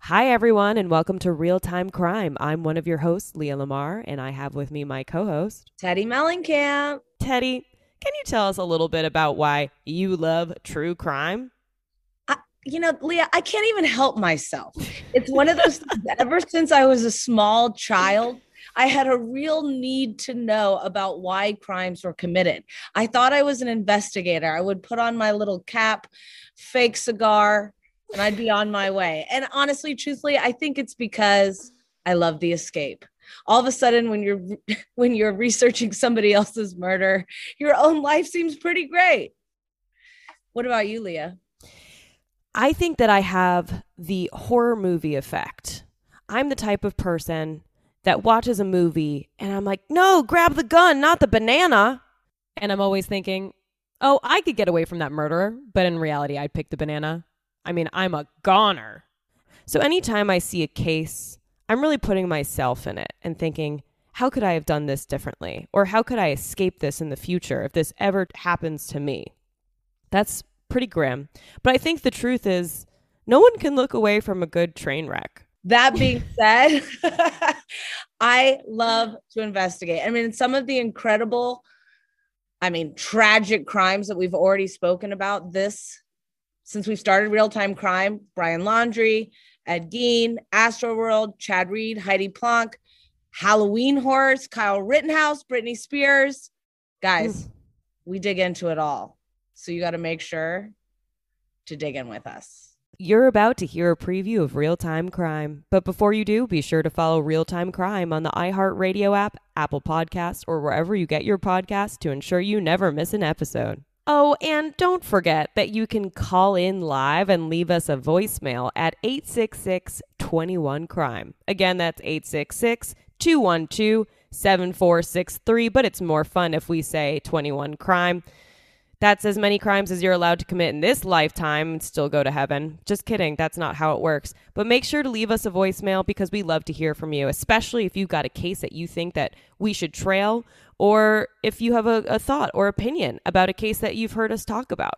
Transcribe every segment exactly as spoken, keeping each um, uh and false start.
Hi, everyone, and welcome to Real Time Crime. I'm one of your hosts, Leah Lamar, and I have with me my co-host, Teddy Mellencamp. Teddy. Can you tell us a little bit about why you love true crime? I, you know, Leah, I can't even help myself. It's one of those things, ever since I was a small child, I had a real need to know about why crimes were committed. I thought I was an investigator. I would put on my little cap, fake cigar, and I'd be on my way. And honestly, truthfully, I think it's because I love the escape. All of a sudden, when you're when you're researching somebody else's murder, your own life seems pretty great. What about you, Leah? I think that I have the horror movie effect. I'm the type of person that watches a movie and I'm like, no, grab the gun, not the banana. And I'm always thinking, oh, I could get away from that murderer. But in reality, I'd pick the banana. I mean, I'm a goner. So anytime I see a case, I'm really putting myself in it and thinking, how could I have done this differently? Or how could I escape this in the future if this ever happens to me? That's pretty grim. But I think the truth is, no one can look away from a good train wreck. That being said, I love to investigate. I mean, some of the incredible, I mean, tragic crimes that we've already spoken about this since we've started Real Time Crime, Brian Laundrie, Ed Gein, Astroworld, Chad Reed, Heidi Planck, Halloween Horrors, Kyle Rittenhouse, Britney Spears. Guys, mm. we dig into it all. So you got to make sure to dig in with us. You're about to hear a preview of Real Time Crime. But before you do, be sure to follow Real Time Crime on the iHeartRadio app, Apple Podcasts, or wherever you get your podcasts to ensure you never miss an episode. Oh, and don't forget that you can call in live and leave us a voicemail at eight six six, two one, crime. Again, that's eight six six, two one two, seven four six three, but it's more fun if we say twenty-one crime. That's as many crimes as you're allowed to commit in this lifetime and still go to heaven. Just kidding. That's not how it works. But make sure to leave us a voicemail because we love to hear from you, especially if you've got a case that you think that we should trail, or if you have a, a thought or opinion about a case that you've heard us talk about.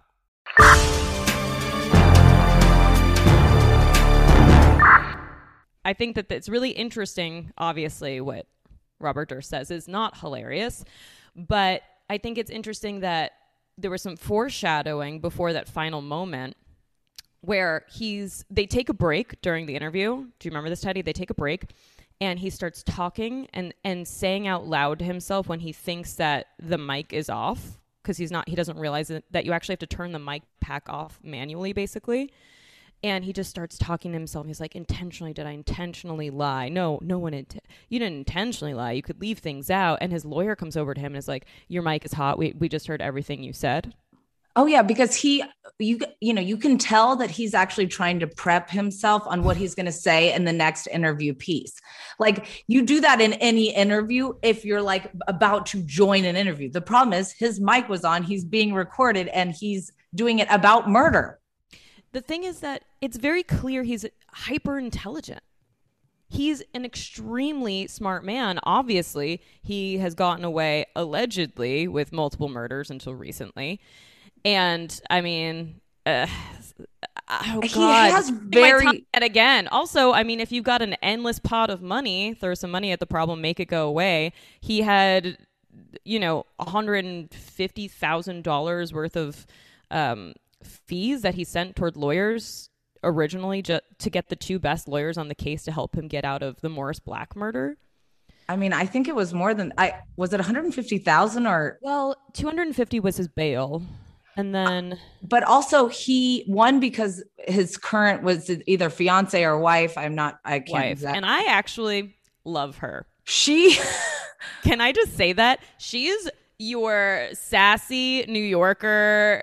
I think that it's really interesting, obviously, what Robert Durst says is not hilarious, but I think it's interesting that there was some foreshadowing before that final moment where he's, they take a break during the interview. Do you remember this, Teddy? They take a break and he starts talking and, and saying out loud to himself when he thinks that the mic is off, because he's not, he doesn't realize that, that you actually have to turn the mic pack off manually, basically. And he just starts talking to himself. He's like, intentionally, did I intentionally lie? No, no one, int- you didn't intentionally lie. You could leave things out. And his lawyer comes over to him and is like, your mic is hot. We we just heard everything you said. Oh, yeah, because he, you, you know, you can tell that he's actually trying to prep himself on what he's going to say in the next interview piece. Like you do that in any interview if you're like about to join an interview. The problem is his mic was on, he's being recorded, and he's doing it about murder. The thing is that it's very clear he's hyper intelligent. He's an extremely smart man. Obviously, he has gotten away allegedly with multiple murders until recently. And I mean, uh, oh God, he has very and again. Also, I mean, if you've got an endless pot of money, throw some money at the problem, make it go away. He had, you know, one hundred fifty thousand dollars worth of um, fees that he sent toward lawyers originally ju- to get the two best lawyers on the case to help him get out of the Morris Black murder. I mean, I think it was more than I was it one hundred fifty thousand or well, two hundred fifty was his bail. And then, but also he won because his current was either fiance or wife. I'm not, I can't. Wife. Exactly. And I actually love her. She, can I just say that she is your sassy New Yorker?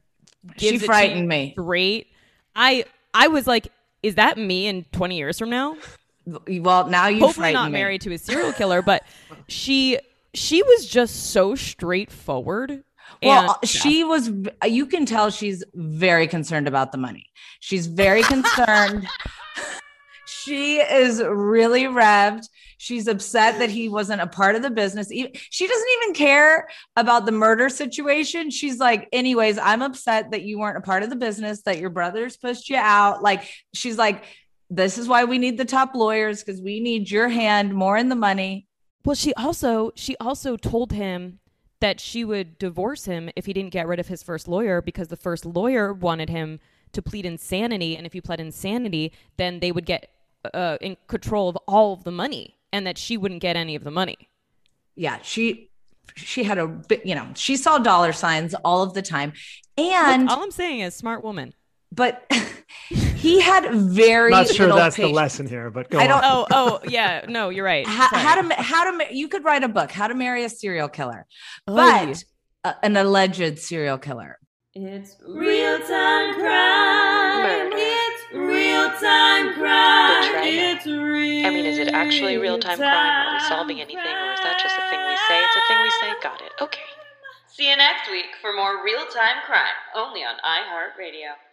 She frightened me. Great. I, I was like, is that me in twenty years from now? Well, now you hopefully not me. Married to a serial killer, but she, she was just so straightforward. Well, and, she yeah. was, you can tell she's very concerned about the money. She's very concerned. She is really revved. She's upset that he wasn't a part of the business. She doesn't even care about the murder situation. She's like, anyways, I'm upset that you weren't a part of the business, that your brothers pushed you out. Like, she's like, This is why we need the top lawyers, because we need your hand more in the money. Well, she also she also told him that she would divorce him if he didn't get rid of his first lawyer, because the first lawyer wanted him to plead insanity. And if he pled insanity, then they would get uh, in control of all of the money, and that she wouldn't get any of the money. Yeah, she she had a bit, you know, she saw dollar signs all of the time. And Look, all I'm saying is smart woman. But he had very not sure that's patience. the lesson here, but go I don't, on. Oh, oh, yeah. No, you're right. How, how to how to you could write a book, How to Marry a Serial Killer, Oy. but uh, an alleged serial killer. It's real time crime. Murder. It's real time crime. Betrayal. It's real. I mean, is it actually real time crime? Are we solving anything, or is that just a thing we say? It's a thing we say. Got it. Okay. See you next week for more real time crime, only on iHeartRadio.